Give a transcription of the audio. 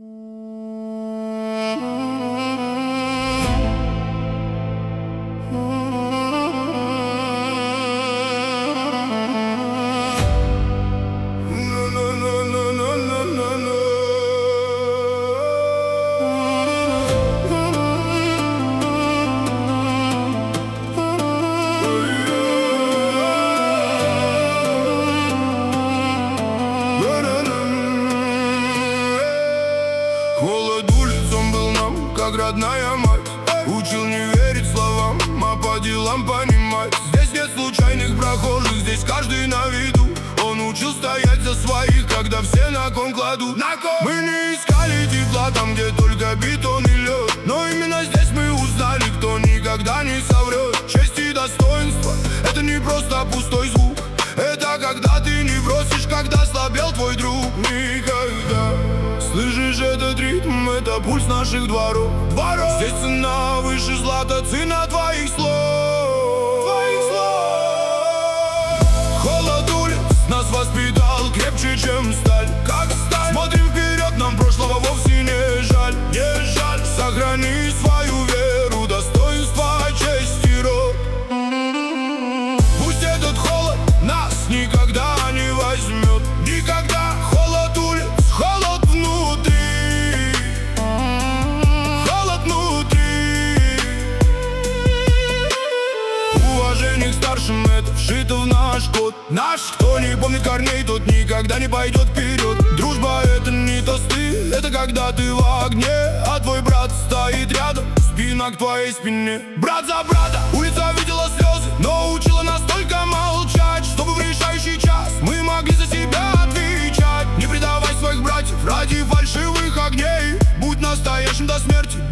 Холод улиц, он был нам, как родная мать. Учил не верить словам, а по делам понимать. Здесь нет случайных прохожих, здесь каждый на виду. Он учил стоять за своих, когда все на кон кладут. Мы не искали тепла там, где только бетон и лед, но именно здесь мы узнали, кто никогда не соврет. Честь и достоинство — это не просто пустой звук. Это когда ты не бросишь, когда слабел твой друг. Никогда. Слышишь этот ритм, это пульс наших дворов. Здесь цена выше злата, цена твоих слов. Холод улиц нас воспитал крепче, чем сталь. Как сталь. Смотрим вперед, нам прошлого вовсе не жаль. Не жаль. Сохрани свою веру, достоинство, честь и род. Пусть этот холод нас никогда не возьмет. Никогда. Холод улиц, холод внутри. Холод внутри. Уважение к старшим — это вшито в наш код. Кто не помнит корней, тот никогда не пойдет вперед. Дружба — это не тосты, это когда ты в огне, а твой брат стоит рядом, спина к твоей спине. Брат за брата. Улица видела слезы, но учила нас только молчать, чтобы в решающий час мы могли за себя отвечать. Не предавай своих братьев ради фальшивых огней. Будь настоящим до смерти.